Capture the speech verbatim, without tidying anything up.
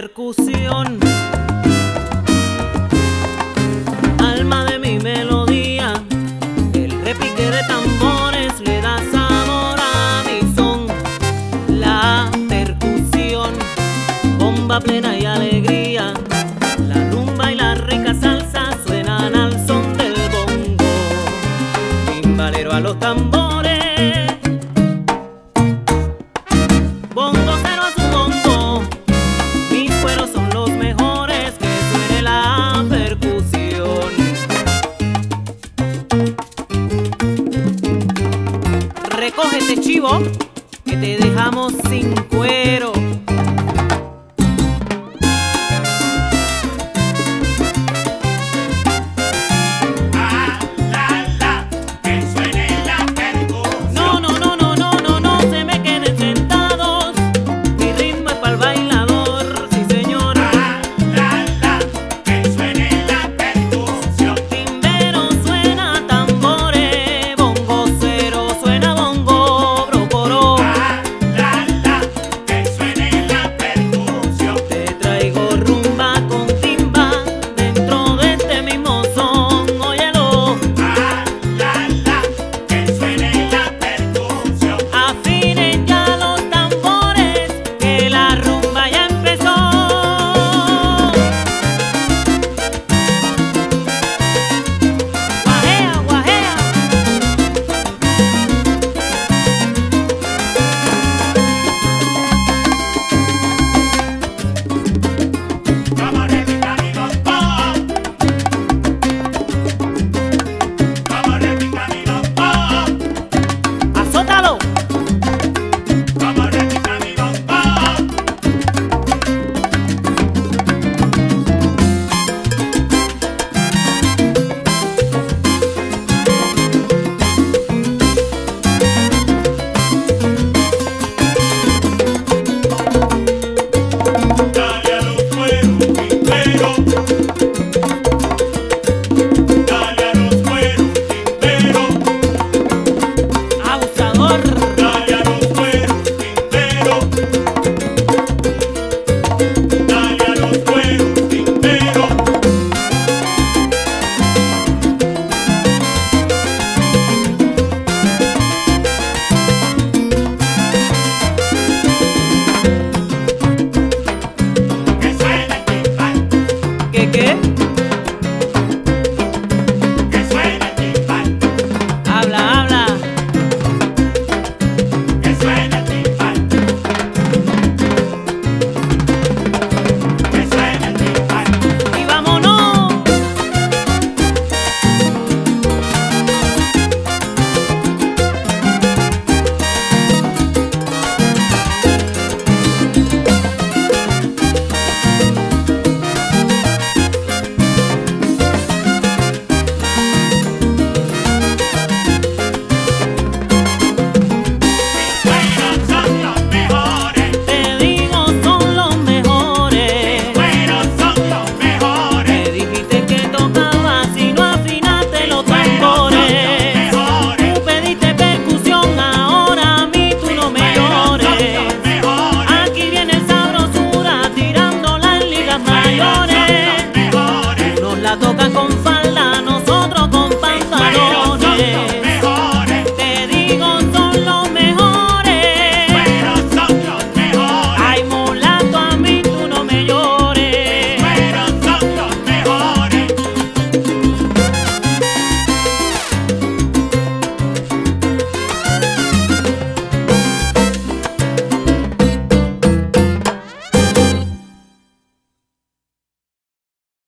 percusión, alma de mi melodía. El repique de tambores le da sabor a mi son. La percusión, bomba plena y alegría. La rumba y la rica salsa suenan al son del bongo. Timbalero a los tambores, bongocero a su bombo. Mis cueros son los mejores, que suene la percusión. Recógete, chivo, que te dejamos sin cuero.